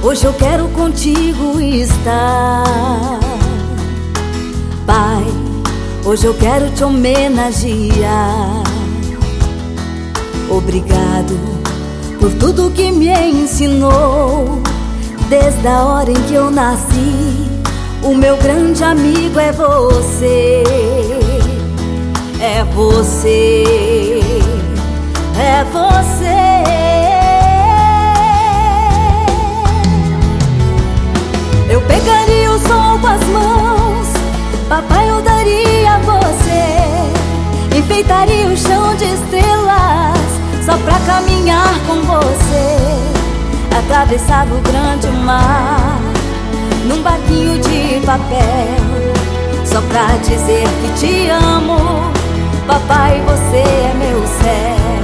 Hoje eu quero contigo estar. Pai, hoje eu quero te homenagear. Obrigado por tudo que me ensinou. Desde a hora em que eu nasci, o meu grande amigo é você. É você, é você. Eu pegaria o sol com as mãos, papai, eu daria a você. Enfeitaria o chão de estrelas só pra caminhar com você. Atravessava o grande mar num barquinho de papel, só pra dizer que te amo. Papai, você é meu céu.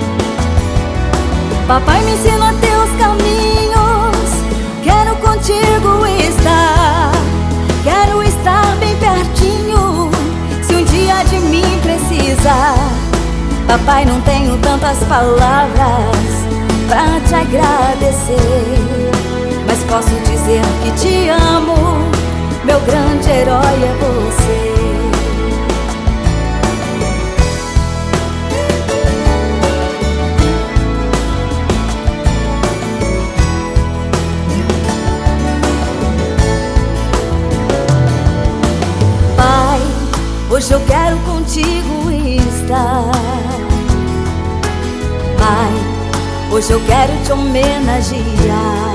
Papai, me ensina teus caminhos. Quero contigo estar. Quero estar bem pertinho, se um dia de mim precisar. Papai, não tenho tantas palavras pra te agradecer, mas posso dizer que te amo. Meu grande herói é você. Pai, hoje eu quero contigo estar. Pai, hoje eu quero te homenagear.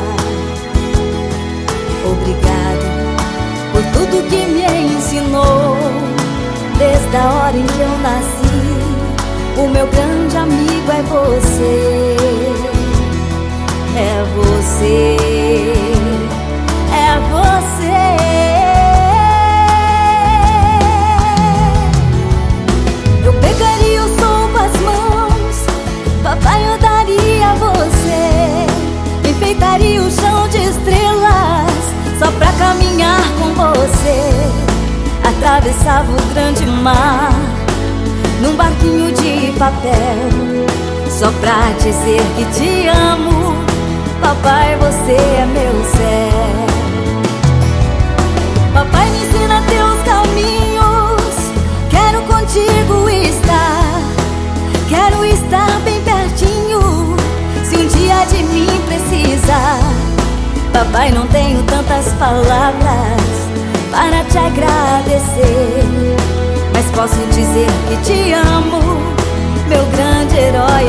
Obrigado por tudo que me ensinou. Desde a hora em que eu nasci, o meu grande amigo é você. É você, é você. Eu pegaria o sol com as mãos, papai, eu daria a você. Enfeitaria o chão de estrelas só pra caminhar com você. Atravessava o grande mar num barquinho de papel, só pra dizer que te amo. Papai, você é meu céu. Papai, me ensina teus caminhos. Quero contigo estar. Quero estar bem pertinho, se um dia de mim precisar. Papai, não tenho tantas palavras para te agradecer, mas posso dizer que te amo. Meu grande herói